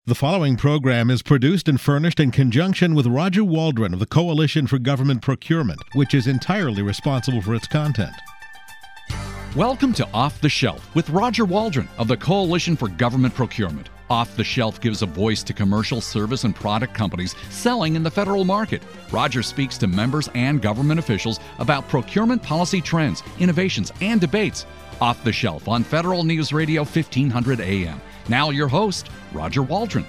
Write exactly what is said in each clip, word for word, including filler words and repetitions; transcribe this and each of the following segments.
The following program is produced and furnished in conjunction with Roger Waldron of the Coalition for Government Procurement, which is entirely responsible for its content. Welcome to Off the Shelf with Roger Waldron of the Coalition for Government Procurement. Off the Shelf gives a voice to commercial service and product companies selling in the federal market. Roger speaks to members and government officials about procurement policy trends, innovations, and debates. Off the Shelf on Federal News Radio fifteen hundred A M. Now your host, Roger Waldron.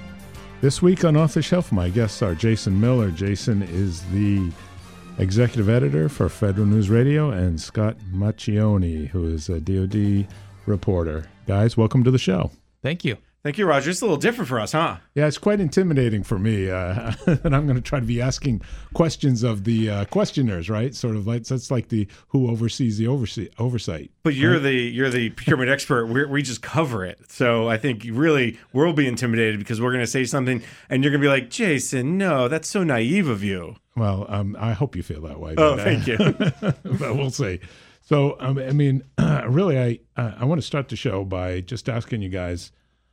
This week on Off the Shelf, my guests are Jason Miller. Jason is the executive editor for Federal News Radio, and Scott Macchione, who is a D O D reporter. Guys, welcome to the show. Thank you. Thank you, Roger. It's a little different for us, huh? Yeah, it's quite intimidating for me, uh, and I'm going to try to be asking questions of the uh, questioners, right? Sort of like that's like the who oversees the oversee, oversight. But you're right? the you're the procurement expert. We're, we just cover it, so I think really we'll be intimidated because we're going to say something, and you're going to be like, Jason, no, that's so naive of you. Well, um, I hope you feel that way. Oh, but, thank you. But we'll see. So, um, I mean, uh, really, I uh, I want to start the show by just asking you guys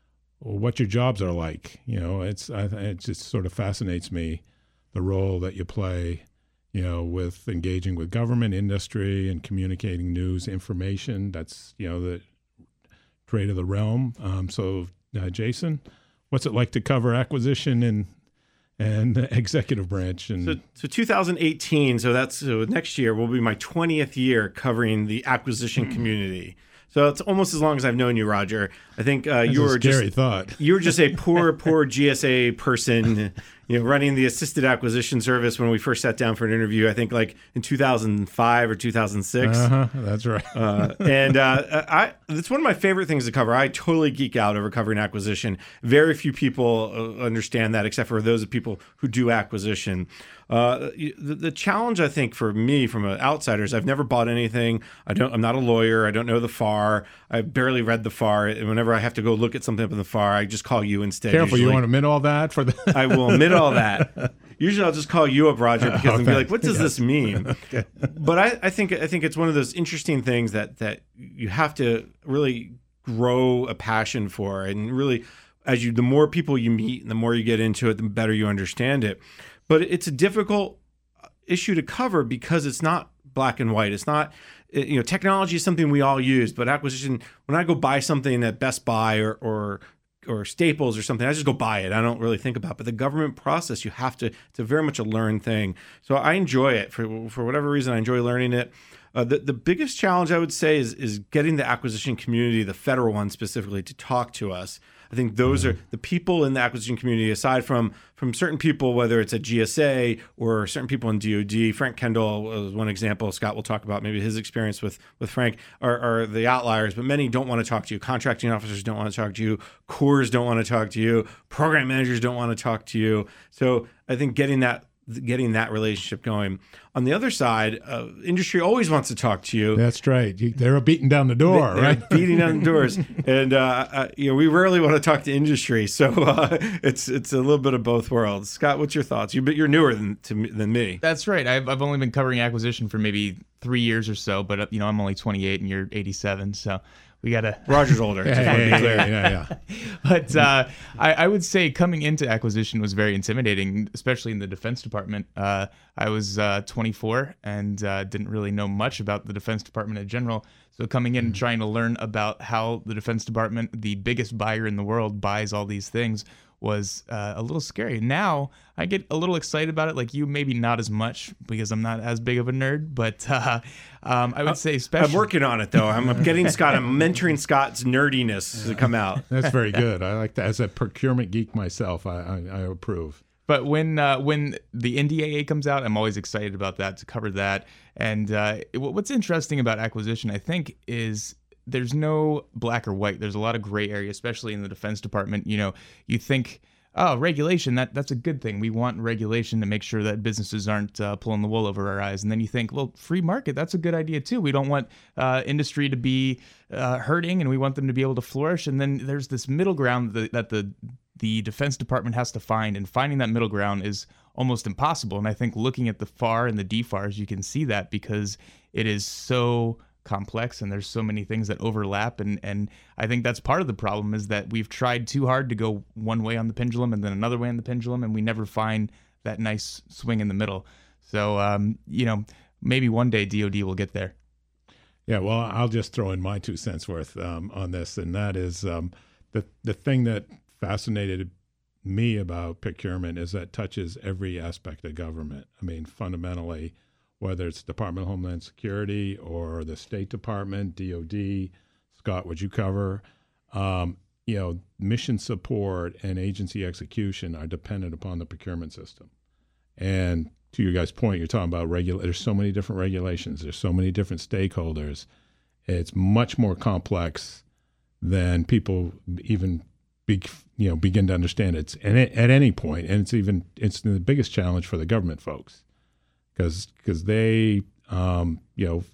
what your jobs are like. You know, it's I, it just sort of fascinates me, the role that you play, you know, with engaging with government, industry, and communicating news, information. That's, you know, the trade of the realm. Um, so, uh, Jason, what's it like to cover acquisition and and the executive branch? And so, so two thousand eighteen, so that's so next year will be my twentieth year covering the acquisition community. So it's almost as long as I've known you, Roger. I think uh, you were a scary just thought. you were just a poor, poor G S A person, you know, running the assisted acquisition service when we first sat down for an interview. I think like in two thousand five or two thousand six. Uh-huh, that's right. uh, and uh, I, it's one of my favorite things to cover. I totally geek out over covering acquisition. Very few people uh, understand that, except for those of people who do acquisition. Uh, the, the challenge, I think, for me from an outsider is I've never bought anything. I don't. I'm not a lawyer. I don't know the F A R. I barely read the F A R. And whenever I have to go look at something up in the F A R, I just call you instead. Careful, usually. you want to admit all that for the. I will admit all that. Usually, I'll just call you up, Roger, because Oh, I'll be like, "What does yes. this mean?" Okay. But I, I think I think it's one of those interesting things that that you have to really grow a passion for, and really, as you the more people you meet and the more you get into it, the better you understand it. But it's a difficult issue to cover because it's not black and white. It's not, you know, technology is something we all use, but acquisition, when I go buy something at Best Buy or or or Staples or something, I just go buy it. I don't really think about it. But the government process, you have to, it's a very much a learned thing. So I enjoy it. For for whatever reason, I enjoy learning it. Uh, the, the biggest challenge I would say is is getting the acquisition community, the federal one specifically, to talk to us. I think those are the people in the acquisition community, aside from from certain people, whether it's at G S A or certain people in D O D. Frank Kendall was one example. Scott will talk about maybe his experience with, with Frank, are, are the outliers, but many don't want to talk to you. Contracting officers don't want to talk to you. Cores don't want to talk to you. Program managers don't want to talk to you. So I think getting that getting that relationship going. On the other side, uh, industry always wants to talk to you. That's right. You, they're beating down the door, they, right? Beating down the doors, and uh, uh, you know we rarely want to talk to industry, so uh, it's it's a little bit of both worlds. Scott, what's your thoughts? You you're newer than to me, than me. That's right. I've I've only been covering acquisition for maybe three years or so, but uh, you know I'm only twenty-eight and you're eighty-seven, so we gotta. Roger's older. Yeah, Just want to be yeah, clear. yeah, yeah, yeah. But uh, I, I would say coming into acquisition was very intimidating, especially in the Defense Department. Uh, I was uh, twenty-four and uh, didn't really know much about the Defense Department in general. So coming in and trying to learn about how the Defense Department, the biggest buyer in the world, buys all these things was uh, a little scary. Now I get a little excited about it, like you, maybe not as much because I'm not as big of a nerd, but uh, um, I would say especially... I'm working on it, though. I'm, I'm getting Scott, I'm mentoring Scott's nerdiness to come out. That's very good. I like that. As a procurement geek myself, I, I, I approve. But when uh, when the N D A A comes out, I'm always excited about that, to cover that. And uh, what's interesting about acquisition, I think, is there's no black or white. There's a lot of gray area, especially in the Defense Department. You know, you think, oh, regulation, that that's a good thing. We want regulation to make sure that businesses aren't uh, pulling the wool over our eyes. And then you think, well, free market, that's a good idea too. We don't want uh, industry to be uh, hurting, and we want them to be able to flourish. And then there's this middle ground that, that the the Defense Department has to find, and finding that middle ground is almost impossible. And I think looking at the F A R and the D F A Rs, you can see that because it is so complex and there's so many things that overlap. And, and I think that's part of the problem, is that we've tried too hard to go one way on the pendulum and then another way on the pendulum, and we never find that nice swing in the middle. So, um, you know, maybe one day D O D will get there. Yeah, well, I'll just throw in my two cents worth um, on this, and that is um, the the thing that fascinated me about procurement is that it touches every aspect of government. I mean, fundamentally, whether it's Department of Homeland Security or the State Department, D O D, Scott, would you cover? Um, you know, mission support and agency execution are dependent upon the procurement system. And to your guys' point, you're talking about regula- there's so many different regulations. There's so many different stakeholders. It's much more complex than people even be, you know, begin to understand. It's and it, at any point, and it's even it's the biggest challenge for the government folks, because because they um, you know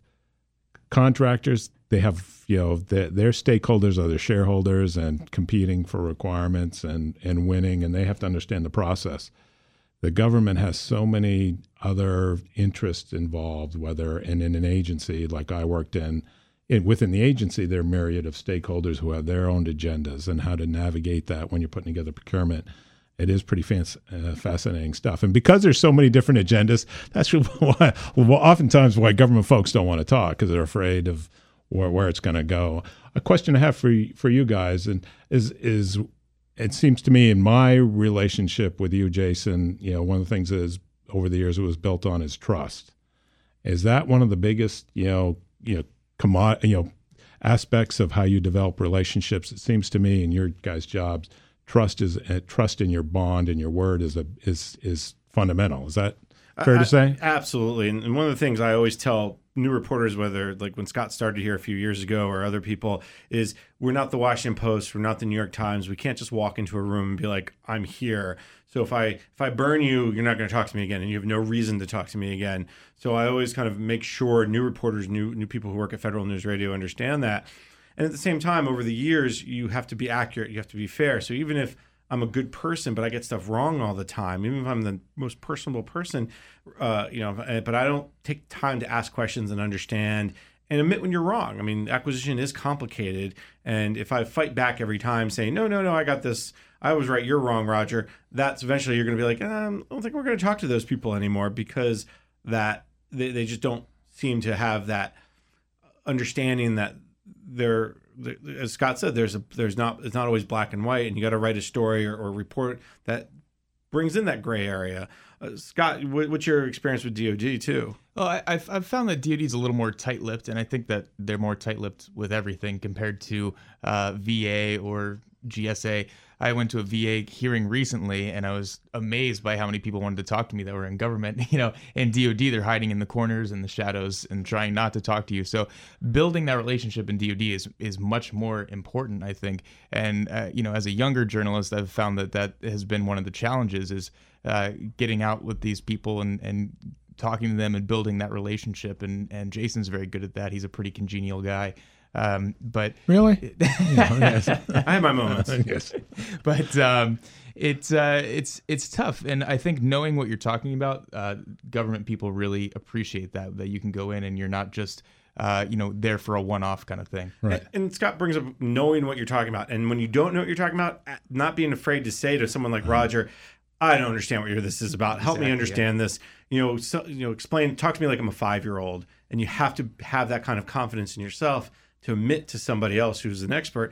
contractors, they have, you know, the, their stakeholders are their shareholders and competing for requirements and and winning, and they have to understand the process. The government has so many other interests involved, whether in, in an agency like I worked in, it, within the agency, there are myriad of stakeholders who have their own agendas, and how to navigate that when you're putting together procurement. It is pretty fanc- uh, fascinating stuff. And because there's so many different agendas, that's why, well, oftentimes why government folks don't want to talk, because they're afraid of where, where it's going to go. A question I have for for you guys and is is it seems to me in my relationship with you, Jason, you know, one of the things is over the years it was built on is trust. Is that one of the biggest, you know, you know, commo- you know, aspects of how you develop relationships? It seems to me in your guys' jobs, trust is uh, trust in your bond and your word is a is is fundamental. Is that fair I, to say? Absolutely. And one of the things I always tell new reporters, whether like when Scott started here a few years ago or other people, is we're not the Washington Post, we're not the New York Times. We can't just walk into a room and be like, I'm here. So if I if I burn you, you're not going to talk to me again, and you have no reason to talk to me again. So I always kind of make sure new reporters, new new people who work at Federal News Radio understand that. And at the same time, over the years, you have to be accurate, you have to be fair. So even if I'm a good person, but I get stuff wrong all the time, even if I'm the most personable person, uh, you know, but I don't take time to ask questions and understand and admit when you're wrong. I mean, acquisition is complicated. And if I fight back every time saying, no, no, no, I got this, I was right, you're wrong, Roger, that's eventually you're going to be like, um, I don't think we're going to talk to those people anymore, because that they, they just don't seem to have that understanding that they're, as Scott said, there's a there's not it's not always black and white, and you got to write a story or, or report that brings in that gray area. Uh, Scott, what, what's your experience with D O D too? Well, I, I've I've found that D O D is a little more tight-lipped, and I think that they're more tight-lipped with everything compared to uh, V A or G S A. I went to a V A hearing recently, and I was amazed by how many people wanted to talk to me that were in government. You know, in D O D, they're hiding in the corners and the shadows and trying not to talk to you. So building that relationship in D O D is is much more important, I think. And, uh, you know, as a younger journalist, I've found that that has been one of the challenges, is uh, getting out with these people and, and talking to them and building that relationship. And, and Jason's very good at that. He's a pretty congenial guy. Um, but really, yeah, yes. I have my moments. Yes. But um, it's uh, it's it's tough, and I think knowing what you're talking about, uh, government people really appreciate that that you can go in and you're not just uh, you know there for a one-off kind of thing. Right. And, and Scott brings up knowing what you're talking about, and when you don't know what you're talking about, not being afraid to say to someone like Roger, I don't understand what this is about. Help Exactly, me understand yeah. this. You know, so, you know, explain. Talk to me like I'm a five-year-old, and you have to have that kind of confidence in yourself to admit to somebody else who's an expert,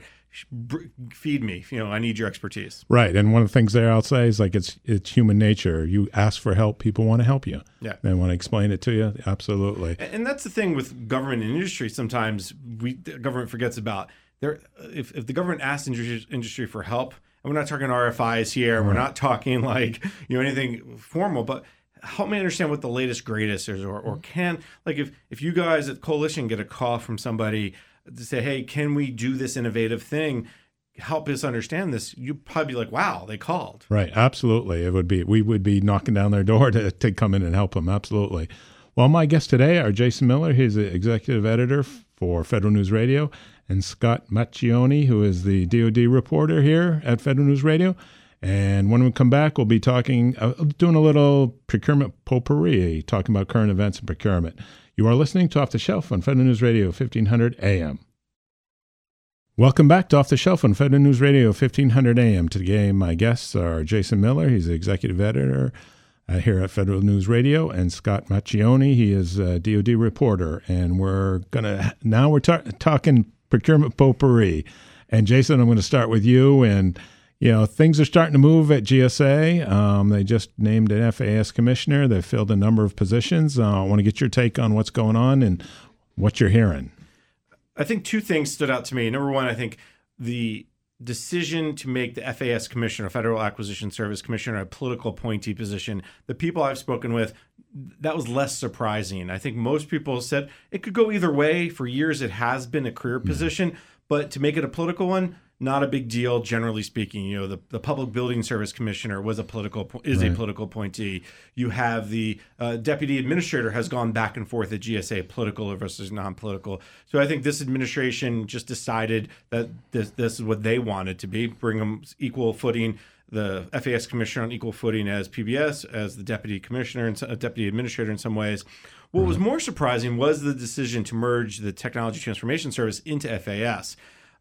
feed me, you know, I need your expertise. Right. And one of the things there I'll say is like it's it's human nature. You ask for help, people want to help you. Yeah. They want to explain it to you. Absolutely. And that's the thing with government and industry. Sometimes we the government forgets about there. If, if the government asks industry, industry for help, and we're not talking R F Is here, right. We're not talking like, you know, anything formal, but help me understand what the latest greatest is, or, or can, like if, if you guys at Coalition get a call from somebody to say, hey, can we do this innovative thing? Help us understand this. You'd probably be like, wow, they called. Right. Absolutely. It would be, we would be knocking down their door to, to come in and help them. Absolutely. Well, my guests today are Jason Miller. He's the executive editor for Federal News Radio, and Scott Macchione, who is the D O D reporter here at Federal News Radio. And when we come back, we'll be talking, uh, doing a little procurement potpourri, talking about current events and procurement. You are listening to Off the Shelf on Federal News Radio, fifteen hundred A M. Welcome back to Off the Shelf on Federal News Radio, fifteen hundred A M. Today, my guests are Jason Miller. He's the executive editor uh, here at Federal News Radio, and Scott Macchione. He is a D O D reporter. And we're going to, now we're ta- talking procurement potpourri. And Jason, I'm going to start with you. And, you know, things are starting to move at G S A. Um, they just named an F A S commissioner. They've filled a number of positions. Uh, I want to get your take on what's going on and what you're hearing. I think two things stood out to me. Number one, I think the decision to make the F A S commissioner, Federal Acquisition Service Commissioner, a political appointee position, the people I've spoken with, that was less surprising. I think most people said it could go either way. For years, it has been a career position, but to make it a political one, not a big deal, generally speaking. You know, the, the Public Building Service Commissioner was a political is right. a political appointee. You have the uh, Deputy Administrator has gone back and forth at G S A, political versus non-political. So I think this administration just decided that this this is what they wanted to be, bring them equal footing, the F A S Commissioner on equal footing as P B S, as the Deputy Commissioner and uh, Deputy Administrator in some ways. What was more surprising was the decision to merge the Technology Transformation Service into F A S.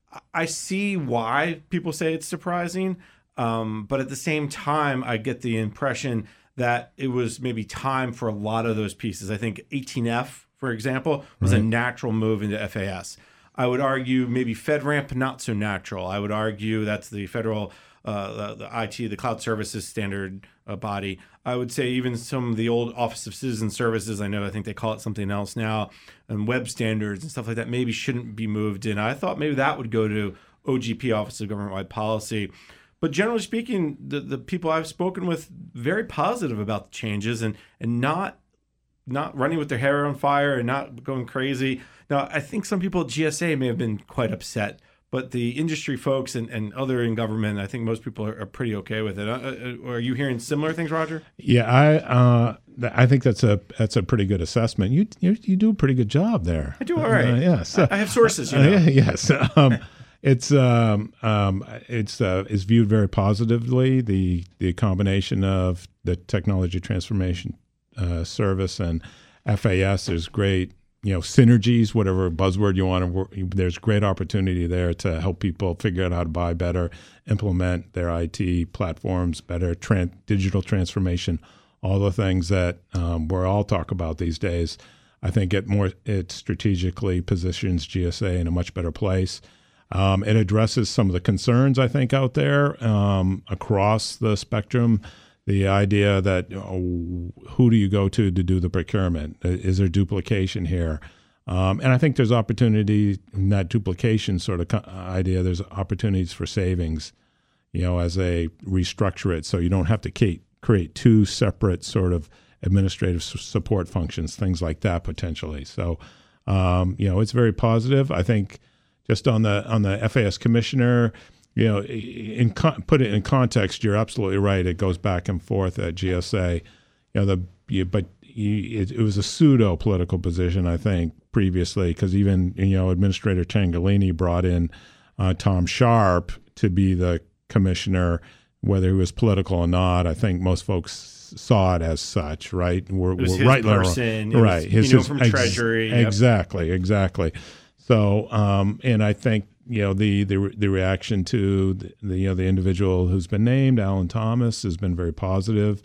I see why people say it's surprising, um, but at the same time, I get the impression that it was maybe time for a lot of those pieces. I think eighteen F, for example, was right. a natural move into F A S. I would argue maybe FedRAMP, not so natural. I would argue that's the federal, uh, the, the I T, the Cloud Services Standard uh, body. I would say even some of the old Office of Citizen Services, I know I think they call it something else now, and web standards and stuff like that maybe shouldn't be moved in. I thought maybe that would go to O G P, Office of Government-Wide Policy. But generally speaking, the, the people I've spoken with, very positive about the changes and and not not running with their hair on fire and not going crazy. Now, I think some people at G S A may have been quite upset, but the industry folks and, and other in government, I think most people are, are pretty okay with it. Uh, are you hearing similar things, Roger? Yeah, I uh, I think that's a that's a pretty good assessment. You you, you do a pretty good job there. I do all right. Uh, yeah, so, I, I have sources. You know? uh, yes, um, it's um, um, it's uh, is viewed very positively. The the combination of the Technology Transformation uh, Service and F A S is great. You know, synergies, whatever buzzword you want to work, there's great opportunity there to help people figure out how to buy better, implement their I T platforms better, tran- digital transformation, all the things that um, we're all talk about these days. I think it more it strategically positions G S A in a much better place. Um, it addresses some of the concerns, I think, out there um, across the spectrum. The idea that oh, who do you go to to do the procurement? Is there duplication here? Um, and I think there's opportunity in that duplication sort of idea. There's opportunities for savings, you know, as they restructure it, so you don't have to create, create two separate sort of administrative support functions, things like that potentially. So, um, you know, it's very positive. I think just on the on the F A S commissioner. You know, in con- put it in context, you're absolutely right. It goes back and forth at G S A. You know, the you, but you, it, it was a pseudo political position, I think, previously, because even you know Administrator Tangolini brought in uh, Tom Sharp to be the commissioner, whether he was political or not. I think most folks saw it as such, right? We're, it was we're his right, person, right? right. Was, his, you know, his, from ex- Treasury, yep. exactly, exactly. So, um, and I think. You know the, the the reaction to the, the you know the individual who's been named, Alan Thomas, has been very positive,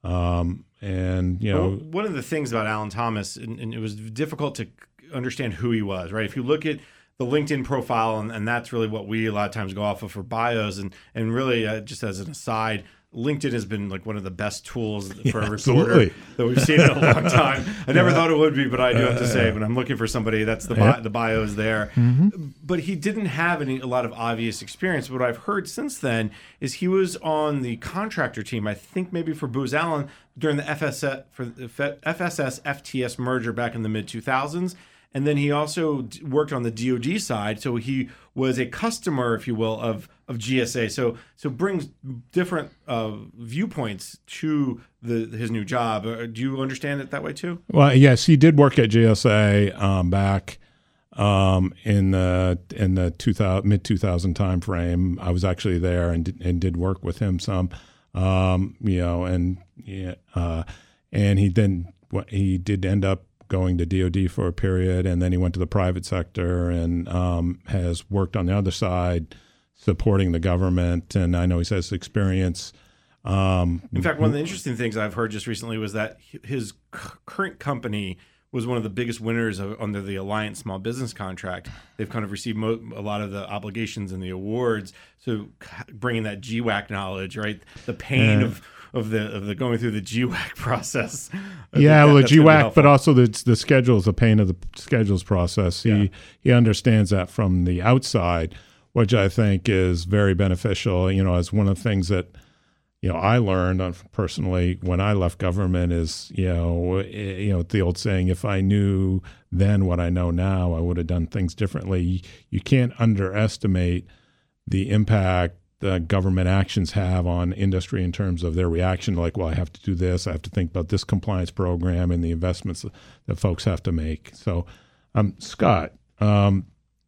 um, and you know well, one of the things about Alan Thomas, and, and it was difficult to understand who he was. Right, if you look at the LinkedIn profile, and, and that's really what we a lot of times go off of for bios, and and really uh, just as an aside. LinkedIn has been like one of the best tools for yeah, a reporter absolutely. that we've seen in a long time. I never yeah. thought it would be, but I do have to say, when I'm looking for somebody, that's the yeah. bi- the bio is there. Mm-hmm. But he didn't have any a lot of obvious experience. What I've heard since then is he was on the contractor team, I think maybe for Booz Allen during the F S S for the F S S F T S merger back in the mid two thousands. And then he also worked on the D O D side, so he was a customer, if you will, of of G S A. So so brings different uh, viewpoints to the his new job. Uh, do you understand it that way too? Well, yes, he did work at G S A um, back um, in the in the two thousand, mid two thousand time frame. I was actually there and did, and did work with him some, um, you know, and yeah, uh, and he then he did end up going to D O D for a period, and then he went to the private sector and um, has worked on the other side, supporting the government. And I know he has experience. Um, in fact, one of the interesting things I've heard just recently was that his c- current company was one of the biggest winners of, under the Alliance Small Business Contract. They've kind of received mo- a lot of the obligations and the awards. So bringing that G WAC knowledge, right? The pain yeah. of of the of the going through the G WAC process. I yeah, that, well, the that's G gonna be WAC, helpful. but also the the schedules, the pain of the schedules process. He Yeah. he understands that from the outside, which I think is very beneficial. You know, as one of the things that you know I learned on, personally when I left government is you know you know the old saying, if I knew then what I know now, I would have done things differently. You can't underestimate the impact the government actions have on industry in terms of their reaction. Like, well, I have to do this. I have to think about this compliance program and the investments that folks have to make. So, um, Scott, um,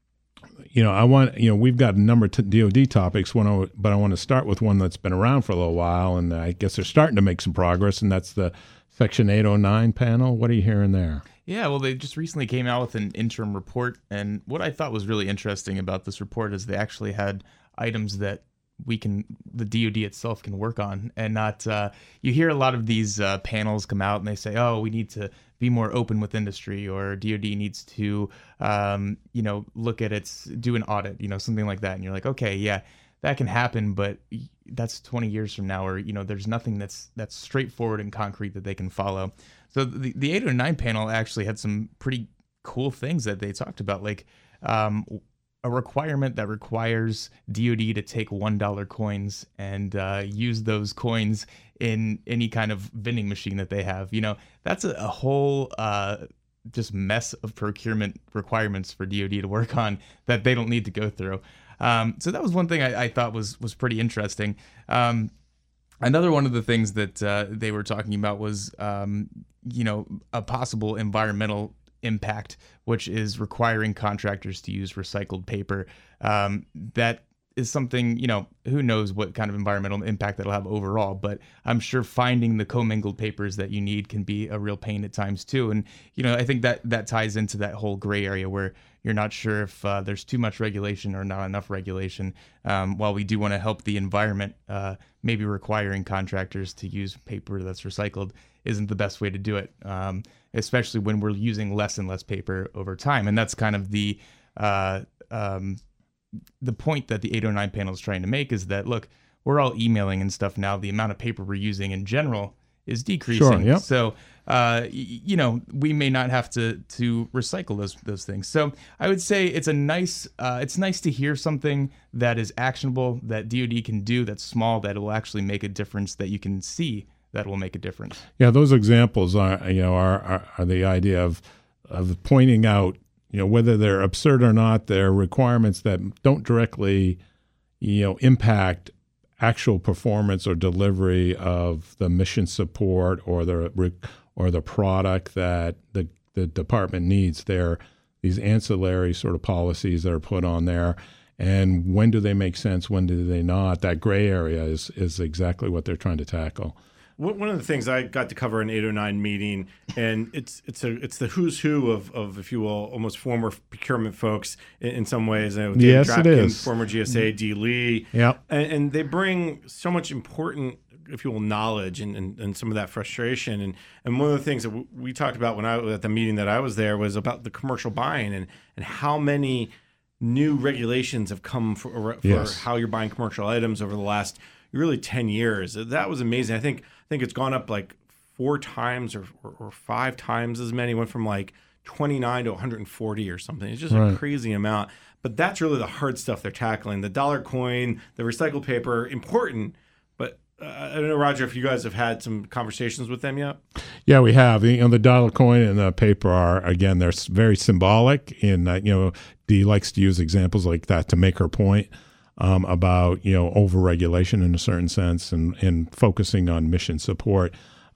you know, I want, you know, we've got a number of D O D topics, one, but I want to start with one that's been around for a little while, and I guess they're starting to make some progress, and that's the Section eight oh nine panel. What are you hearing there? Yeah, well, they just recently came out with an interim report, and what I thought was really interesting about this report is they actually had items that we can, the D O D itself can work on, and not, uh, you hear a lot of these uh, panels come out and they say, oh, we need to be more open with industry, or D O D needs to, um, you know, look at its, do an audit, you know, something like that. And you're like, okay, yeah, that can happen, but that's twenty years from now, or, you know, there's nothing that's, that's straightforward and concrete that they can follow. So the, the eight oh nine panel actually had some pretty cool things that they talked about, like, um, a requirement that requires D O D to take one dollar coins and uh, use those coins in any kind of vending machine that they have. You know, that's a, a whole uh, just mess of procurement requirements for D O D to work on that they don't need to go through. Um, so that was one thing I, I thought was was pretty interesting. Um, another one of the things that uh, they were talking about was, um, you know, a possible environmental impact, which is requiring contractors to use recycled paper. Um, that is something, you know, who knows what kind of environmental impact that'll have overall, but I'm sure finding the commingled papers that you need can be a real pain at times too. And, you know, I think that that ties into that whole gray area where you're not sure if uh, there's too much regulation or not enough regulation. Um, while we do want to help the environment, uh, maybe requiring contractors to use paper that's recycled isn't the best way to do it, um, especially when we're using less and less paper over time. And that's kind of the uh, um, the point that the eight oh nine panel is trying to make, is that, look, we're all emailing and stuff now. The amount of paper we're using in general is decreasing. Sure, yep. So, uh, y- you know, we may not have to to recycle those those things. So I would say it's a nice, uh, it's nice to hear something that is actionable, that D O D can do, that's small, that will actually make a difference, that you can see that will make a difference. Yeah, those examples are, you know, are, are, are the idea of of pointing out, you know, whether they're absurd or not, they're requirements that don't directly, you know, impact actual performance or delivery of the mission support or the or the product that the the department needs. They're these ancillary sort of policies that are put on there. And when do they make sense? When do they not? That gray area is is exactly what they're trying to tackle. One of the things I got to cover in eight oh nine meeting, and it's it's a it's the who's who of, of if you will, almost former procurement folks in, in some ways. You know, Dave Yes, Dratkin, it is. Former G S A, D. Lee. Yep. And, and they bring so much important, if you will, knowledge and, and, and some of that frustration. And and one of the things that w- we talked about when I was at the meeting that I was there was about the commercial buying and, and how many new regulations have come for, for Yes. how you're buying commercial items over the last really ten years. That was amazing. I think I think it's gone up like four times or, or, or five times as many. It went from like twenty-nine to one hundred forty or something. It's just Right. a crazy amount. But that's really the hard stuff they're tackling. The dollar coin, the recycled paper, important. But uh, I don't know, Roger, if you guys have had some conversations with them yet. Yeah, we have. You know, the dollar coin and the paper are, again, they're s- very symbolic. In that, you know, Dee likes to use examples like that to make her point. Um, about, you know, over-regulation in a certain sense and, and focusing on mission support.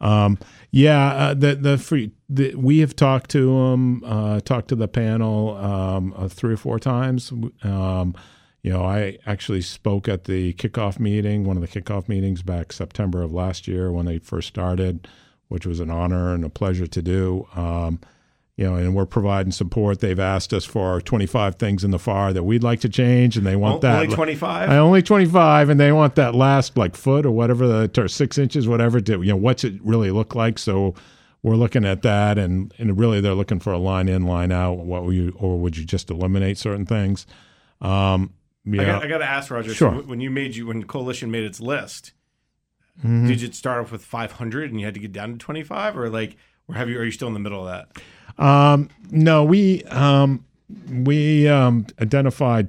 Um, yeah, uh, the the free the, we have talked to them, uh, talked to the panel um, uh, three or four times. Um, you know, I actually spoke at the kickoff meeting, one of the kickoff meetings back September of last year when they first started, which was an honor and a pleasure to do. Um, You know, and we're providing support. They've asked us for twenty-five things in the F A R that we'd like to change, and they want that only twenty-five. Uh, only twenty-five, and they want that last like foot or whatever, the or six inches, whatever. To, you know, what's it really look like? So we're looking at that, and and really they're looking for a line in, line out. What will you, or would you just eliminate certain things? Um, yeah. I got, I got to ask Roger. Sure. So when you made you when the coalition made its list, Mm-hmm. did you start off with five hundred and you had to get down to twenty-five, or like, or have you? Are you still in the middle of that? Um, no, we um, we um, identified,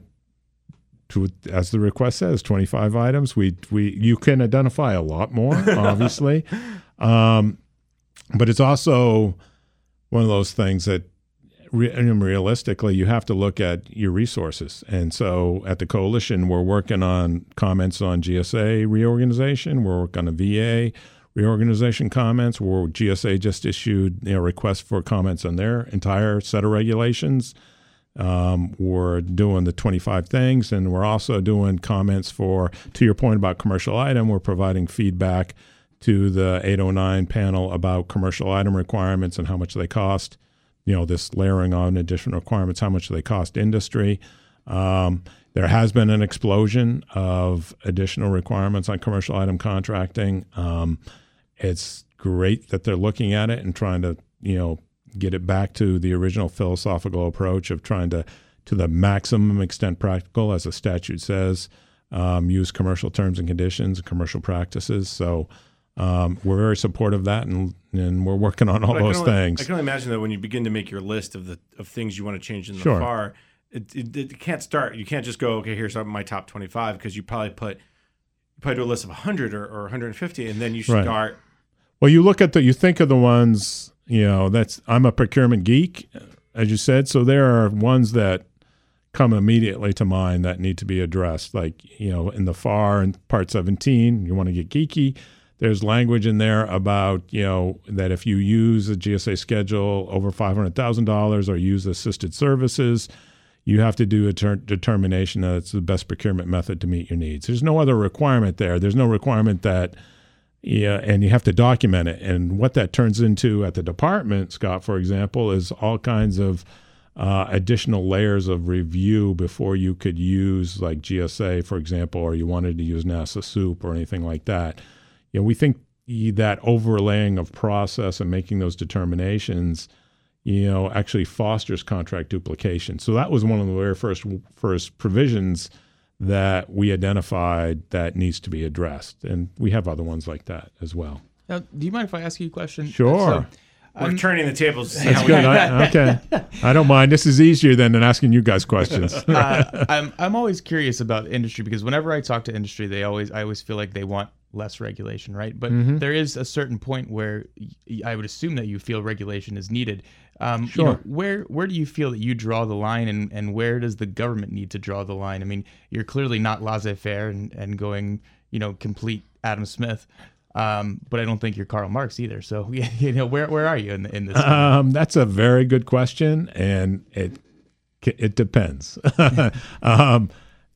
to, as the request says, twenty-five items. We we you can identify a lot more, obviously, um, but it's also one of those things that re- realistically you have to look at your resources. And so at the coalition, we're working on comments on G S A reorganization. We're working on a V A reorganization comments, where G S A just issued you know, requests for comments on their entire set of regulations. Um, we're doing the twenty-five things, and we're also doing comments for, to your point about commercial item, we're providing feedback to the eight oh nine panel about commercial item requirements and how much they cost, you know, this layering on additional requirements, how much they cost industry. Um, There has been an explosion of additional requirements on commercial item contracting. Um, it's great that they're looking at it and trying to, you know, get it back to the original philosophical approach of trying to, to the maximum extent practical, as the statute says, um, use commercial terms and conditions, commercial practices. So um, we're very supportive of that, and and we're working on all But I can those only- things. I can only imagine that when you begin to make your list of the of things you want to change in the Sure. F A R, it, it, it can't start. You can't just go, okay, here's my top twenty-five, because you probably put you probably do a list of one hundred or, or one hundred fifty, and then you Right. start. Well, you look at the, you think of the ones, you know, that's, I'm a procurement geek, as you said. So there are ones that come immediately to mind that need to be addressed. Like, you know, in the F A R and Part seventeen, you want to get geeky. There's language in there about, you know, that if you use a G S A schedule over five hundred thousand dollars or use assisted services, you have to do a ter- determination that it's the best procurement method to meet your needs. There's no other requirement there. There's no requirement that, yeah, and you have to document it. And what that turns into at the department, Scott, for example, is all kinds of uh, additional layers of review before you could use like G S A, for example, or you wanted to use NASA SOUP or anything like that. You know, we think that overlaying of process and making those determinations, you know, actually fosters contract duplication. So that was one of the very first first provisions that we identified that needs to be addressed. And we have other ones like that as well. Now, do you mind if I ask you a question? Sure. We're I'm- turning the tables. To see That's how we- good. I, okay. I don't mind. This is easier than, than asking you guys questions. uh, I'm I'm always curious about industry, because whenever I talk to industry, they always I always feel like they want less regulation, right? But Mm-hmm. there is a certain point where y- I would assume that you feel regulation is needed. Um, Sure. You know, where where do you feel that you draw the line, and, and where does the government need to draw the line? I mean, you're clearly not laissez-faire and, and going, you know, complete Adam Smith. Um, but I don't think you're Karl Marx either. So, you know, where where are you in in this? Um, that's a very good question, and it it depends. um,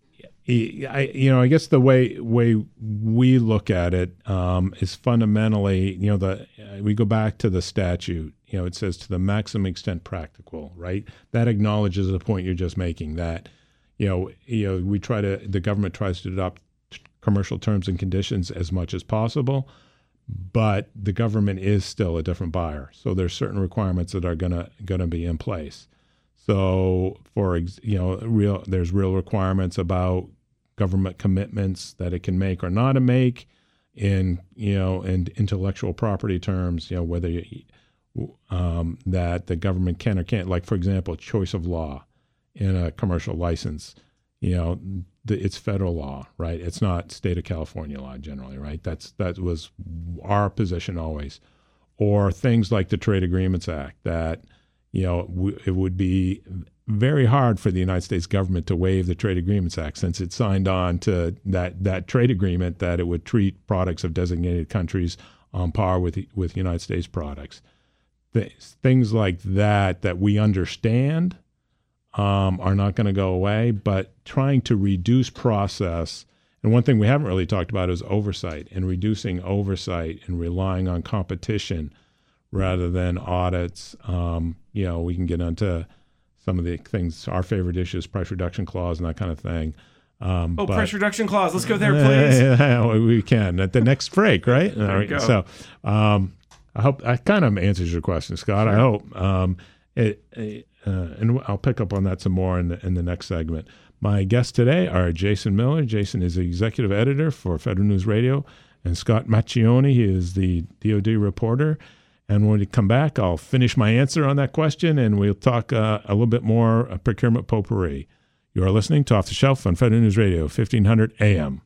I, you know, I guess the way way we look at it um, is fundamentally, you know, the uh, we go back to the statute. You know, it says to the maximum extent practical, right? That acknowledges the point you're just making. That, you know, you know, we try to the government tries to adopt commercial terms and conditions as much as possible, but the government is still a different buyer. So there's certain requirements that are gonna gonna be in place. So for ex- you know, real there's real requirements about government commitments that it can make or not to make in, you know, in intellectual property terms, you know, whether you, um, that the government can or can't, like, for example, choice of law in a commercial license, you know, the, it's federal law, right? It's not state of California law generally, right? That's, that was our position always. Or things like the Trade Agreements Act that, you know, w- it would be very hard for the United States government to waive the Trade Agreements Act, since it signed on to that, that trade agreement that it would treat products of designated countries on par with with United States products. Th- things like that that we understand um, are not going to go away, but trying to reduce process. And one thing we haven't really talked about is oversight, and reducing oversight and relying on competition rather than audits. Um, you know, we can get into some of the things, our favorite issues, price reduction clause and that kind of thing. Um, oh, but, price reduction clause. Let's go there, please. Uh, we can at the next break, right? There All right. you go. So um, I hope that kind of answers your question, Scott. Sure. I hope. Um, it, uh, and I'll pick up on that some more in the, in the next segment. My guests today are Jason Miller. Jason is the executive editor for Federal News Radio, and Scott Macchione. He is the D O D reporter. And when we come back, I'll finish my answer on that question, and we'll talk uh, a little bit more uh, procurement potpourri. You are listening to Off the Shelf on Federal News Radio, fifteen hundred A M.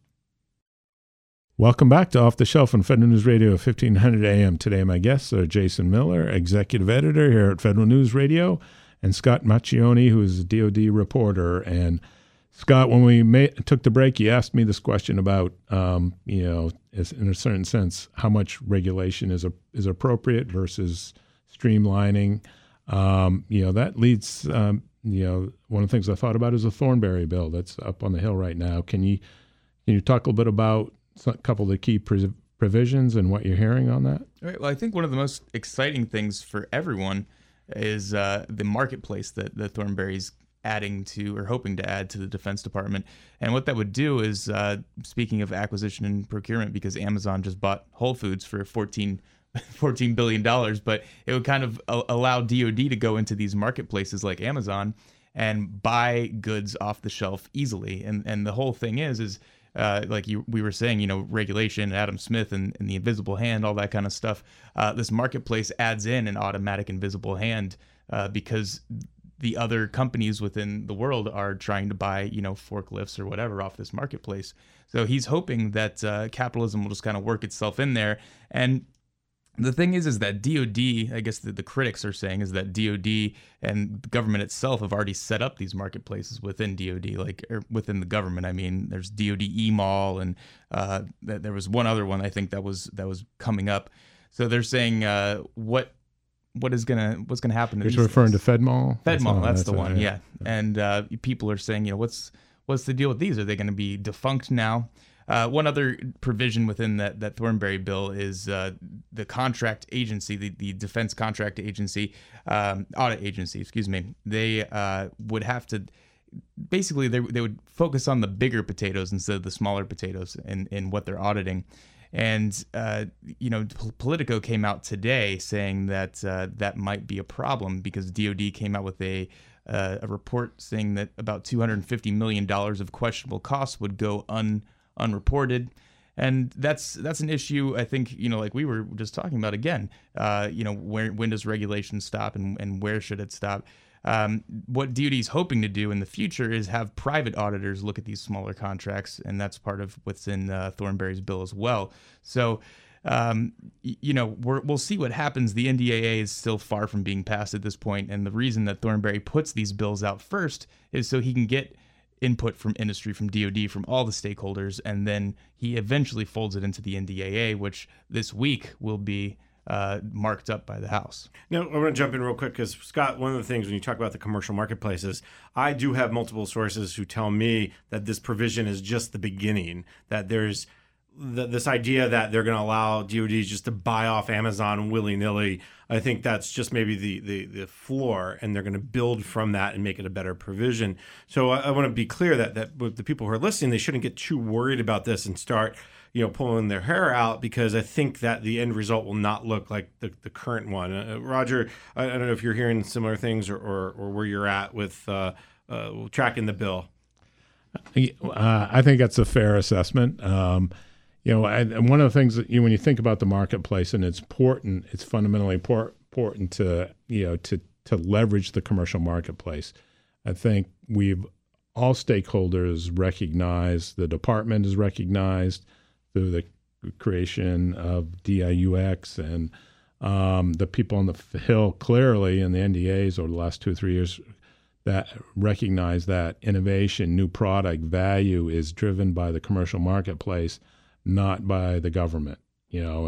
Welcome back to Off the Shelf on Federal News Radio, fifteen hundred A M. Today, my guests are Jason Miller, executive editor here at Federal News Radio, and Scott Macchione, who is a D O D reporter. And Scott, when we made, took the break, you asked me this question about, um, you know, in a certain sense, how much regulation is a, is appropriate versus streamlining. Um, you know, that leads, um, you know, one of the things I thought about is the Thornberry bill that's up on the Hill right now. Can you can you talk a little bit about a couple of the key pre- provisions and what you're hearing on that? All right. Well, I think one of the most exciting things for everyone is uh, the marketplace that, that Thornberry's adding to or hoping to add to the Defense Department. And what that would do is, uh, speaking of acquisition and procurement, because Amazon just bought Whole Foods for fourteen billion dollars, but it would kind of a- allow D O D to go into these marketplaces like Amazon and buy goods off the shelf easily. And and the whole thing is, is uh, like you, we were saying, you know, regulation, Adam Smith and, and the invisible hand, all that kind of stuff. Uh, this marketplace adds in an automatic invisible hand uh, because the other companies within the world are trying to buy, you know, forklifts or whatever off this marketplace. So he's hoping that uh, capitalism will just kind of work itself in there. And the thing is, is that D O D, I guess the, the critics are saying, is that D O D and the government itself have already set up these marketplaces within D O D, like or within the government. I mean, there's D O D E-Mall, and uh, th- there was one other one I think that was that was coming up. So they're saying uh, what what is gonna what's gonna happen to You're these referring things? to FedMall? FedMall, all- that's, the all, one, yeah. And uh, people are saying, you know, what's what's the deal with these? Are they going to be defunct now? Uh, one other provision within that, that Thornberry bill is uh, the contract agency, the, the Defense Contract Agency, um, audit agency, excuse me. They uh, would have to, basically, they, they would focus on the bigger potatoes instead of the smaller potatoes in, in what they're auditing. And, uh, you know, Politico came out today saying that uh, that might be a problem because D O D came out with a uh, a report saying that about two hundred fifty million dollars of questionable costs would go un, unreported. And that's that's an issue, I think, you know, like we were just talking about again, uh, you know, where when does regulation stop and, and where should it stop? Um, what D O D is hoping to do in the future is have private auditors look at these smaller contracts, and that's part of what's in uh, Thornberry's bill as well. So, um, y- you know, we're, we'll see what happens. The N D A A is still far from being passed at this point, and the reason that Thornberry puts these bills out first is so he can get input from industry, from D O D, from all the stakeholders, and then he eventually folds it into the N D A A, which this week will be uh, marked up by the House. Now, I want to jump in real quick because, Scott, one of the things when you talk about the commercial marketplaces, I do have multiple sources who tell me that this provision is just the beginning, that there's th- this idea that they're going to allow D O Ds just to buy off Amazon willy-nilly. I think that's just maybe the, the, the floor, and they're going to build from that and make it a better provision. So I, I want to be clear that, that with the people who are listening, they shouldn't get too worried about this and start you know, pulling their hair out, because I think that the end result will not look like the, the current one. Uh, Roger, I, I don't know if you're hearing similar things or, or, or where you're at with uh, uh, tracking the bill. Uh, I think that's a fair assessment. Um, you know, and, and one of the things that you, when you think about the marketplace, and it's important, it's fundamentally import, important to, you know, to, to leverage the commercial marketplace. I think we've, all stakeholders recognize, the department is recognized through the creation of D I U X, and um, the people on the Hill clearly in the N D As over the last two or three years that recognize that innovation, new product value is driven by the commercial marketplace, not by the government. You know, and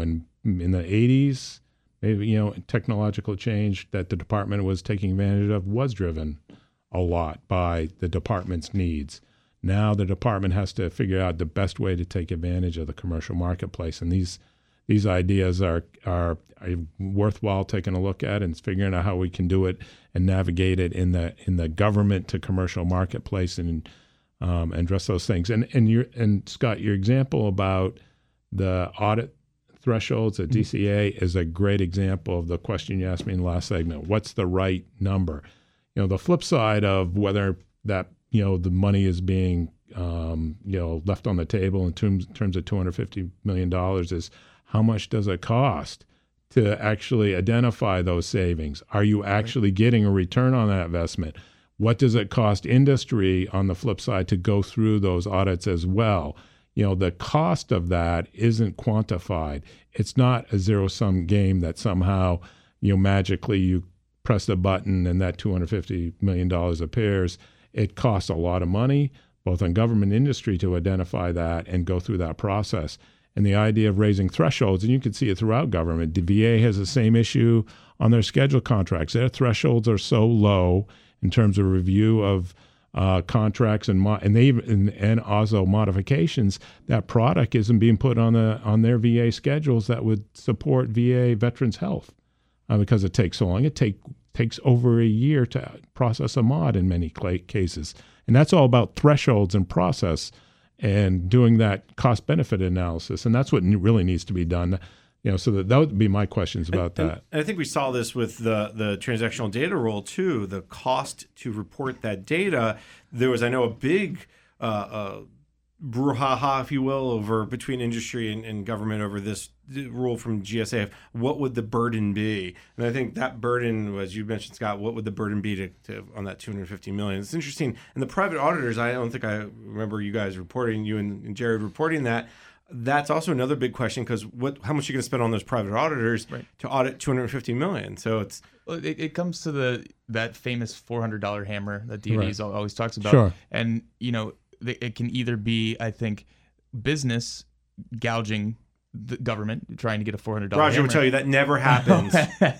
in the eighties, maybe, you know, technological change that the department was taking advantage of was driven a lot by the department's needs. Now the department has to figure out the best way to take advantage of the commercial marketplace, and these these ideas are are, are worthwhile taking a look at and figuring out how we can do it and navigate it in the in the government to commercial marketplace and um, and address those things. And and you and Scott, your example about the audit thresholds at D C A is a great example of the question you asked me in the last segment. What's the right number? You know, the flip side of whether that, you know, the money is being, um, you know, left on the table in terms, in terms of two hundred fifty million dollars is how much does it cost to actually identify those savings? Are you actually getting a return on that investment? What does it cost industry on the flip side to go through those audits as well? You know, the cost of that isn't quantified. It's not a zero-sum game that somehow, you know, magically you press the button and that two hundred fifty million dollars appears. It costs a lot of money, both on government and industry, to identify that and go through that process. And the idea of raising thresholds, and you can see it throughout government. The V A has the same issue on their schedule contracts. Their thresholds are so low in terms of review of uh, contracts and mo- and they even, and also modifications. That product isn't being put on the on their V A schedules that would support V A veterans' health. Uh, because it takes so long. It take, takes over a year to process a mod in many cl- cases. And that's all about thresholds and process and doing that cost-benefit analysis. And that's what really needs to be done. You know, so that, that would be my questions about and, that. And I think we saw this with the, the transactional data rule, too. The cost to report that data, there was, I know, a big uh, uh, brouhaha, if you will, over between industry and, and government over this rule from G S A. What would the burden be? And I think that burden, as you mentioned, Scott, what would the burden be to, to on that two hundred fifty million? It's interesting. And the private auditors, I don't think I remember you guys reporting, you and, and Jared reporting that. That's also another big question, because what, how much are you going to spend on those private auditors right. to audit two hundred fifty million? So it's well, it, it comes to the that famous four hundred dollars hammer that D O D right. always talks about. Sure. And you know, it can either be, I think, business gouging the government, trying to get a four hundred dollars Roger hammer. will tell you that never happens.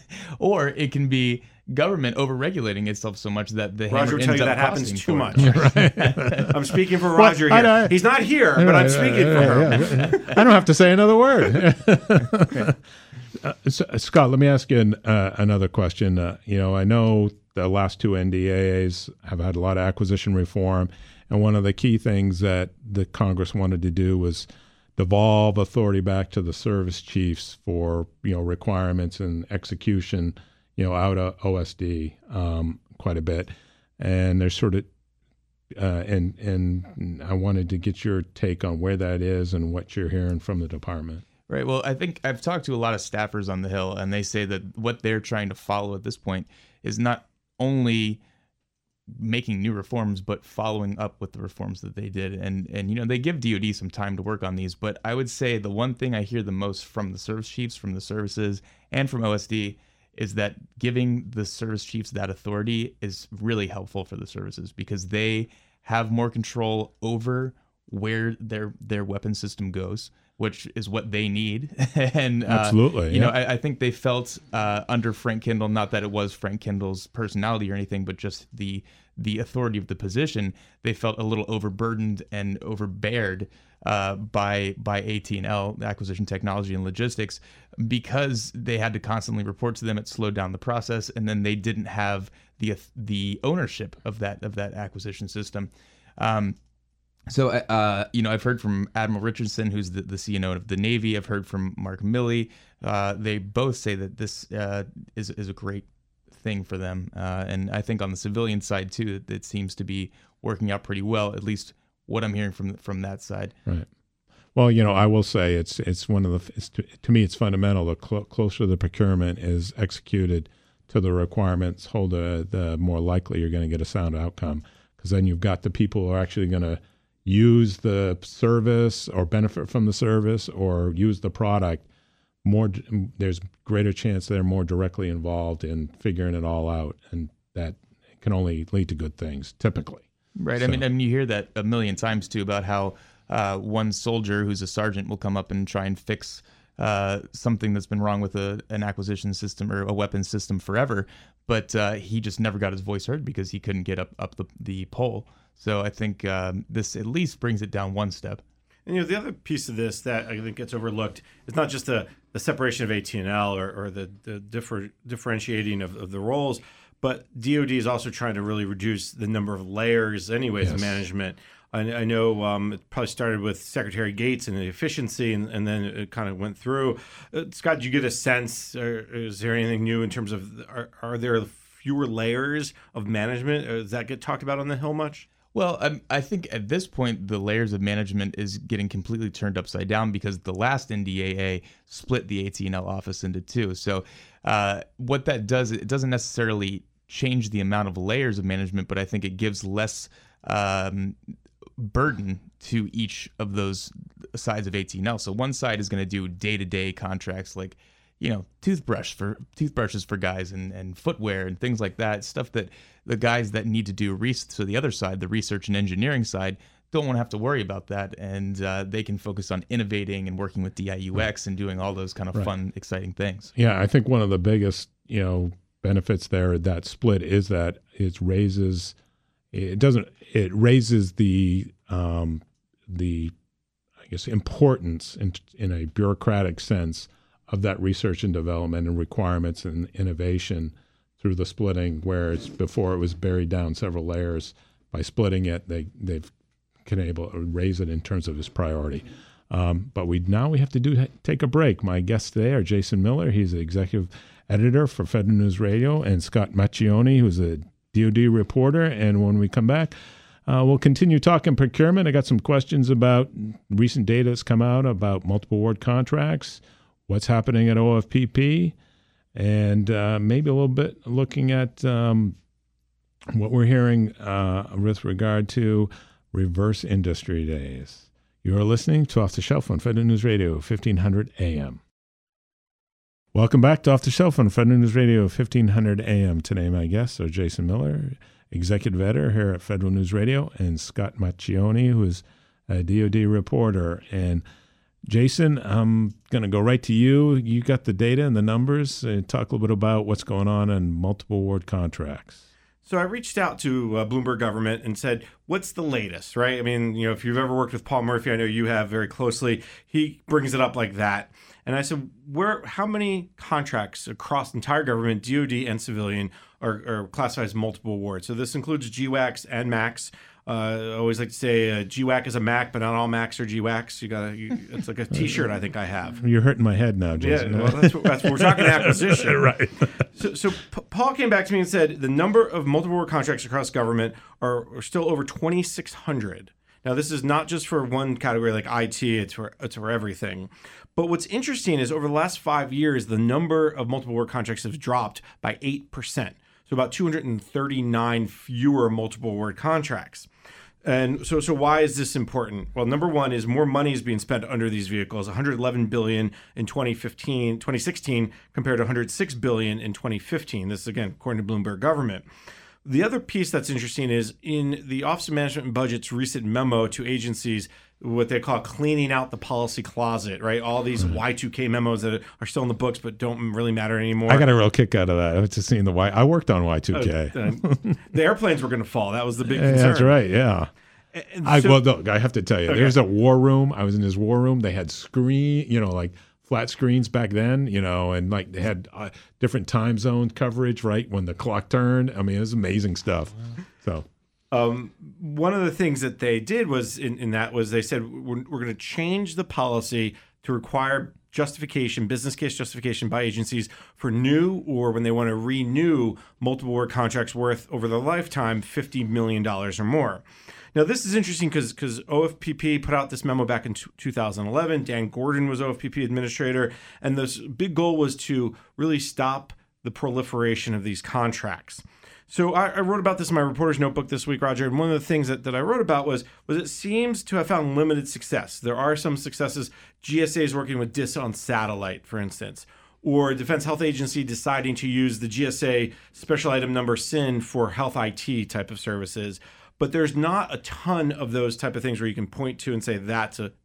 Or it can be government overregulating itself so much that the Roger hammer will tell ends you up that happens too much. Right. I'm speaking for Roger well, here. I, I, He's not here, but right, I'm speaking right, for right, him. Right. I don't have to say another word. uh, so, Scott, let me ask you an, uh, another question. Uh, you know, I know the last two N D A As have had a lot of acquisition reform. And one of the key things that the Congress wanted to do was devolve authority back to the service chiefs for, you know, requirements and execution, you know, out of O S D um, quite a bit. And there's sort of, uh, and and I wanted to get your take on where that is and what you're hearing from the department. Right. Well, I think I've talked to a lot of staffers on the Hill, and they say that what they're trying to follow at this point is not only making new reforms, but following up with the reforms that they did. And, and you know, they give D O D some time to work on these. But I would say the one thing I hear the most from the service chiefs, from the services, and from O S D is that giving the service chiefs that authority is really helpful for the services, because they have more control over where their their weapon system goes, which is what they need. and uh, Absolutely, you yeah. know, I, I think they felt uh, under Frank Kendall, not that it was Frank Kendall's personality or anything, but just the the authority of the position, they felt a little overburdened and overbeared uh, by by A T and L, Acquisition Technology and Logistics, because they had to constantly report to them. It slowed down the process, and then they didn't have the the ownership of that of that acquisition system. Um, So, uh, you know, I've heard from Admiral Richardson, who's the, the C N O of the Navy. I've heard from Mark Milley. Uh, they both say that this uh, is is a great thing for them. Uh, and I think on the civilian side, too, it, it seems to be working out pretty well, at least what I'm hearing from from that side. Right. Well, you know, I will say it's it's one of the, it's, to, to me, it's fundamental. The cl- closer the procurement is executed to the requirements, hold the, the more likely you're going to get a sound outcome, because then you've got the people who are actually going to use the service or benefit from the service or use the product. More, there's greater chance they're more directly involved in figuring it all out, and that can only lead to good things typically. Right. So. I mean, I mean, you hear that a million times too about how uh, one soldier who's a sergeant will come up and try and fix uh, something that's been wrong with a, an acquisition system or a weapons system forever, but uh, he just never got his voice heard because he couldn't get up, up the, the pole. So I think um, this at least brings it down one step. And you know, the other piece of this that I think gets overlooked is not just the, the separation of A T and L or, or the, the differ, differentiating of, of the roles, but D O D is also trying to really reduce the number of layers anyways Yes. of management. I, I know um, it probably started with Secretary Gates and the efficiency, and, and then it kind of went through. Uh, Scott, do you get a sense, or is there anything new in terms of, are, are there fewer layers of management? Or does that get talked about on the Hill much? Well, um, I think at this point, the layers of management is getting completely turned upside down because the last N D A A split the A T and L office into two. So uh, what that does, it doesn't necessarily change the amount of layers of management, but I think it gives less um, burden to each of those sides of A T and L. So one side is going to do day-to-day contracts like, you know, toothbrush for toothbrushes for guys and, and footwear and things like that, stuff that the guys that need to do research. So the other side, the research and engineering side, don't want to have to worry about that. And uh, they can focus on innovating and working with D I U X and doing all those kind of Right. fun, exciting things. Yeah, I think one of the biggest, you know, benefits there, that split, is that it raises, it doesn't, it raises the, um, the, I guess, importance in, in a bureaucratic sense of that research and development and requirements and innovation through the splitting, whereas before it was buried down several layers. By splitting it, they, they've been able to raise it in terms of its priority. Um, but we now we have to do take a break. My guests today are Jason Miller. He's the executive editor for Federal News Radio, and Scott Macchione, who's a D O D reporter. And when we come back, uh, we'll continue talking procurement. I got some questions about recent data that's come out about multiple award contracts, what's happening at O F P P, and uh, maybe a little bit looking at um, what we're hearing uh, with regard to reverse industry days. You are listening to Off the Shelf on Federal News Radio, fifteen hundred A M. Welcome back to Off the Shelf on Federal News Radio, fifteen hundred A M. Today my guests are Jason Miller, executive editor here at Federal News Radio, and Scott Macchione, who is a D O D reporter. And Jason, I'm going to go right to you. You got the data and the numbers. Uh, talk a little bit about what's going on in multiple award contracts. So I reached out to uh, Bloomberg Government and said, what's the latest, right? I mean, you know, if you've ever worked with Paul Murphy, I know you have very closely, he brings it up like that. And I said, where, how many contracts across the entire government, D O D and civilian, are, are classified as multiple awards? So this includes G WACs and MACs. Uh, I always like to say uh, G WAC is a Mac, but not all Macs are G WACs. You gotta, you, it's like a T-shirt I think I have. You're hurting my head now, Jason. Yeah, well, that's what, that's what we're talking acquisition, right? So, so P- Paul came back to me and said the number of multiple award contracts across government are, are still over twenty-six hundred. Now, this is not just for one category like I T; it's for it's for everything. But what's interesting is over the last five years, the number of multiple award contracts has dropped by eight percent. So about two hundred thirty-nine fewer multiple award contracts. And so, so why is this important? Well, number one is more money is being spent under these vehicles, one hundred eleven billion dollars in twenty fifteen, twenty sixteen compared to one hundred six billion dollars in twenty fifteen. This is, again, according to Bloomberg Government. The other piece that's interesting is in the Office of Management and Budget's recent memo to agencies, what they call cleaning out the policy closet, right? All these Y two K memos that are still in the books but don't really matter anymore. I got a real kick out of that. I was just seeing the Y. I worked on Y two K. Uh, uh, the airplanes were going to fall. That was the big Yeah, concern. that's right. Yeah. And I so- well, look, I have to tell you, Okay. there's a war room. I was in this war room. They had screen, you know, like flat screens back then, you know, and like they had uh, different time zone coverage, right? When the clock turned. I mean, it was amazing stuff. So, Um, one of the things that they did was in, in that was they said we're, we're going to change the policy to require justification, business case justification by agencies for new or when they want to renew multiple award contracts worth over their lifetime fifty million dollars or more. Now, this is interesting because because O F P P put out this memo back in two thousand eleven. Dan Gordon was O F P P administrator, and this big goal was to really stop the proliferation of these contracts. So I, I wrote about this in my reporter's notebook this week, Roger, and one of the things that, that I wrote about was, was it seems to have found limited success. There are some successes. G S A is working with D I S on satellite, for instance, or Defense Health Agency deciding to use the G S A special item number S I N for health I T type of services. But there's not a ton of those type of things where you can point to and say that's a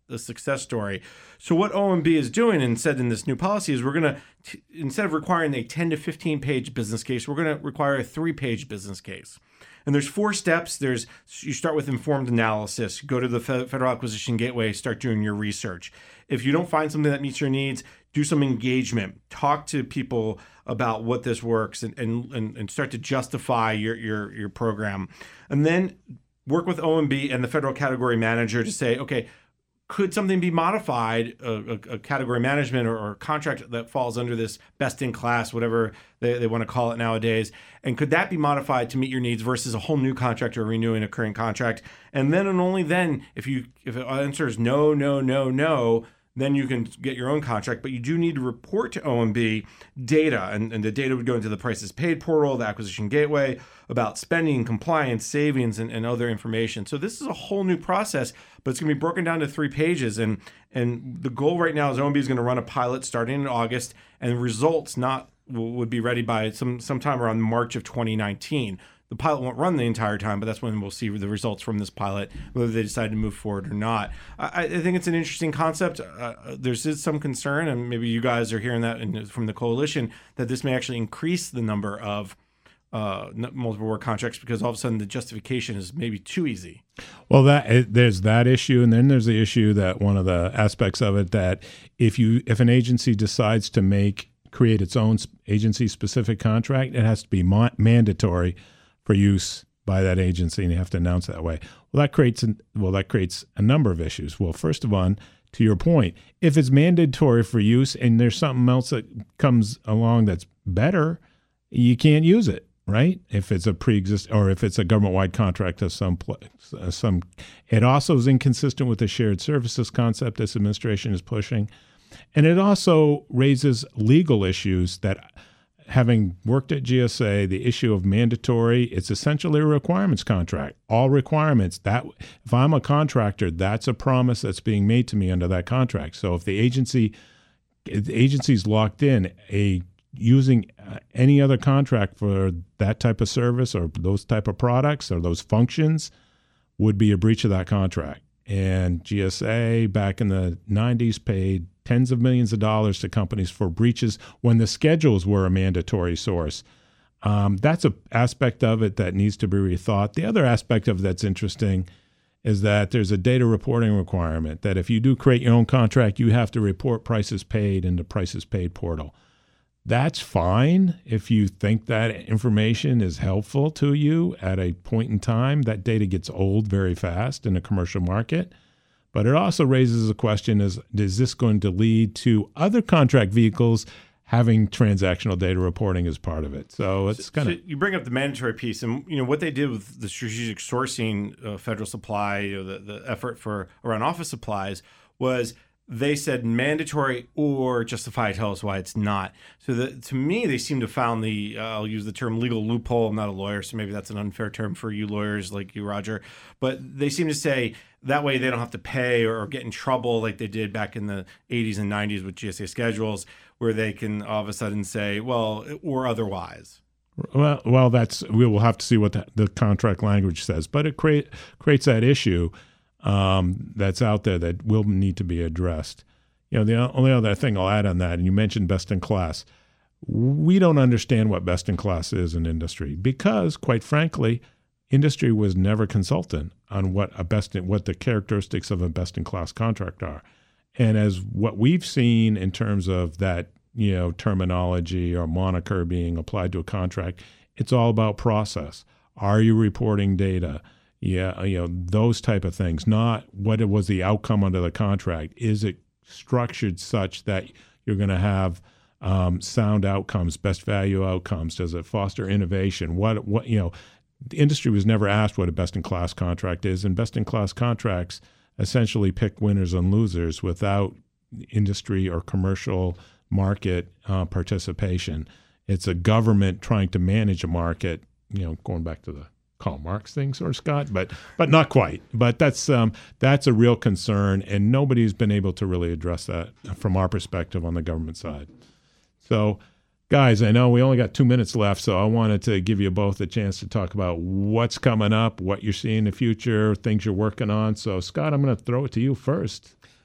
the success story. So what O M B is doing and said in this new policy is we're going to, instead of requiring a ten to fifteen page business case, we're going to require a three page business case. And there's four steps. There's you start with informed analysis, go to the Federal Acquisition Gateway, start doing your research. If you don't find something that meets your needs, do some engagement. Talk to people about what this works and and, and start to justify your, your, your program. And then work with O M B and the federal category manager to say, okay, could something be modified, a, a, a category management or, or contract that falls under this best in class, whatever they, they want to call it nowadays, and could that be modified to meet your needs versus a whole new contract or renewing a current contract? And then and only then, if you if the answer is no, no, no, no, then you can get your own contract. But you do need to report to O M B data, and, and the data would go into the prices paid portal, the acquisition gateway, about spending, compliance, savings, and, and other information. So this is a whole new process, but it's going to be broken down to three pages. And and the goal right now is O M B is going to run a pilot starting in August, and results not would be ready by some sometime around March of twenty nineteen. The pilot won't run the entire time, but that's when we'll see the results from this pilot, whether they decide to move forward or not. I, I think it's an interesting concept. Uh, there's some concern, and maybe you guys are hearing that in, from the coalition, that this may actually increase the number of uh, multiple work contracts because all of a sudden the justification is maybe too easy. Well, that there's that issue, and then there's the issue that one of the aspects of it that if you if an agency decides to make create its own agency-specific contract, it has to be ma- mandatory for use by that agency, and you have to announce that way. Well, that creates an, well that creates a number of issues. Well, first of all, to your point, if it's mandatory for use and there's something else that comes along that's better, you can't use it, right? If it's a pre-exist or if it's a government-wide contract of some place, uh, some, it also is inconsistent with the shared services concept this administration is pushing, and it also raises legal issues that. Having worked at G S A, the issue of mandatory, it's essentially a requirements contract. All requirements, that if I'm a contractor, that's a promise that's being made to me under that contract. So if the agency, if the agency's locked in, a using any other contract for that type of service or those type of products or those functions would be a breach of that contract. And G S A back in the nineties paid tens of millions of dollars to companies for breaches when the schedules were a mandatory source. Um, that's an aspect of it that needs to be rethought. The other aspect of it that's interesting is that there's a data reporting requirement that if you do create your own contract, you have to report prices paid in the prices paid portal. That's fine if you think that information is helpful to you at a point in time. That data gets old very fast in the commercial market. But it also raises a question, is, is this going to lead to other contract vehicles having transactional data reporting as part of it? So it's so, kind of... So you bring up the mandatory piece, and you know what they did with the strategic sourcing uh, federal supply, you know, the, the effort for around office supplies was they said mandatory or justify. Tell us why it's not. So the, to me, they seem to have found the, uh, I'll use the term legal loophole. I'm not a lawyer, so maybe that's an unfair term for you lawyers like you, Roger. But they seem to say that way they don't have to pay or get in trouble like they did back in the eighties and nineties with G S A schedules, where they can all of a sudden say, well, or otherwise. Well, well, that's we will have to see what the, the contract language says, but it create, creates that issue um, that's out there that will need to be addressed. You know, the only other thing I'll add on that, and you mentioned best in class, we don't understand what best in class is in industry because, quite frankly, industry was never consultant on what a best in, what the characteristics of a best in class contract are, and as what we've seen in terms of that, you know, terminology or moniker being applied to a contract, it's all about process. Are you reporting data? Yeah, you know, those type of things, not what it was the outcome under the contract. Is it structured such that you're going to have um, sound outcomes, best value outcomes? Does it foster innovation? What, what, you know, the industry was never asked what a best-in-class contract is, and best-in-class contracts essentially pick winners and losers without industry or commercial market uh, participation. It's a government trying to manage a market, you know, going back to the Karl Marx thing, sort of, Scott, but but not quite. But that's um, that's a real concern, and nobody's been able to really address that from our perspective on the government side. So, guys, I know we only got two minutes left, so I wanted to give you both a chance to talk about what's coming up, what you're seeing in the future, things you're working on. So, Scott, I'm going to throw it to you first.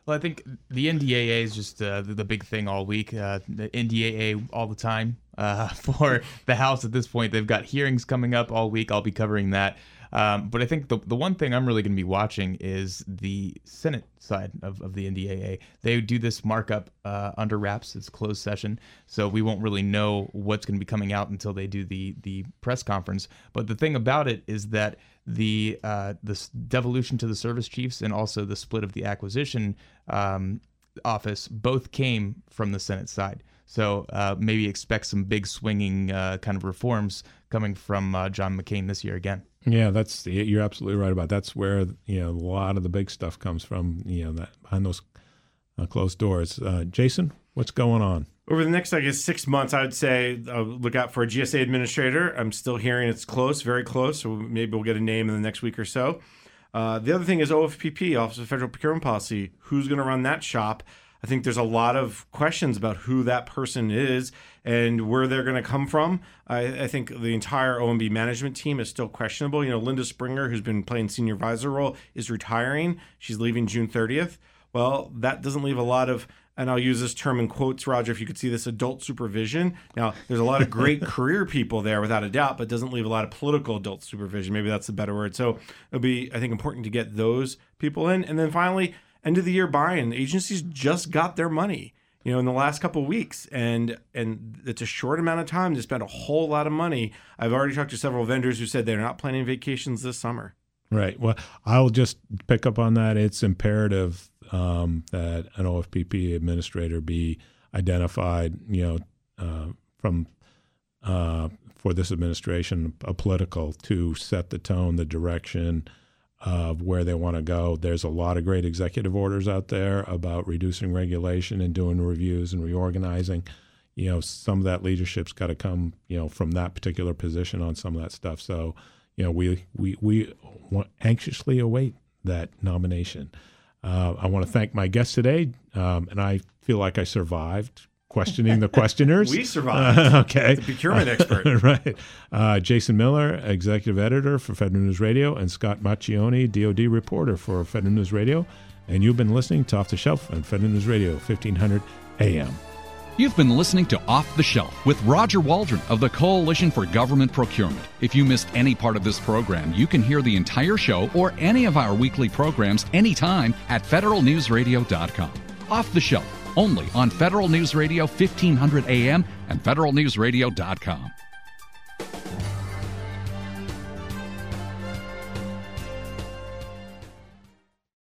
Well, I think the N D A A is just uh, the, the big thing all week. Uh, the N D A A all the time uh, for the House at this point. They've got hearings coming up all week. I'll be covering that. Um, but I think the the one thing I'm really going to be watching is the Senate side of, of the N D A A. They do this markup uh, under wraps. It's closed session, so we won't really know what's going to be coming out until they do the the press conference. But the thing about it is that the uh, the devolution to the service chiefs and also the split of the acquisition um, office both came from the Senate side. So uh, maybe expect some big swinging uh, kind of reforms coming from uh, John McCain this year again. Yeah, that's you're absolutely right about that. That's where you know a lot of the big stuff comes from. You know, that behind those uh, closed doors. Uh, Jason, what's going on? Over the next, I guess, six months, I would say uh, look out for a G S A administrator. I'm still hearing it's close, very close. So maybe we'll get a name in the next week or so. Uh, the other thing is O F P P, Office of Federal Procurement Policy. Who's going to run that shop? I think there's a lot of questions about who that person is and where they're going to come from. I, I think the entire O M B management team is still questionable. You know, Linda Springer, who's been playing senior advisor role, is retiring. She's leaving June thirtieth. Well, that doesn't leave a lot of, and I'll use this term in quotes, Roger, if you could see this, adult supervision. Now, there's a lot of great career people there without a doubt, but doesn't leave a lot of political adult supervision. Maybe that's the better word. So it'll be, I think, important to get those people in. And then finally, end of the year buy-in. Agencies just got their money, you know, in the last couple of weeks, and and it's a short amount of time to spend a whole lot of money. I've already talked to several vendors who said they're not planning vacations this summer. Right. Well, I'll just pick up on that. It's imperative um, that an O F P P administrator be identified, you know, uh, from uh, for this administration, a political, to set the tone, the direction of where they want to go. There's a lot of great executive orders out there about reducing regulation and doing reviews and reorganizing. You know, some of that leadership's got to come, you know, from that particular position on some of that stuff. So, you know, we we we want, anxiously await that nomination. Uh, I want to thank my guest today, um, and I feel like I survived questioning the questioners. We survived. Uh, okay. The procurement expert. Right. Uh, Jason Miller, executive editor for Federal News Radio, and Scott Macchione, D O D reporter for Federal News Radio. And you've been listening to Off the Shelf on Federal News Radio, fifteen hundred A M. You've been listening to Off the Shelf with Roger Waldron of the Coalition for Government Procurement. If you missed any part of this program, you can hear the entire show or any of our weekly programs anytime at federal news radio dot com. Off the Shelf, only on Federal News Radio, fifteen hundred A M and federal news radio dot com.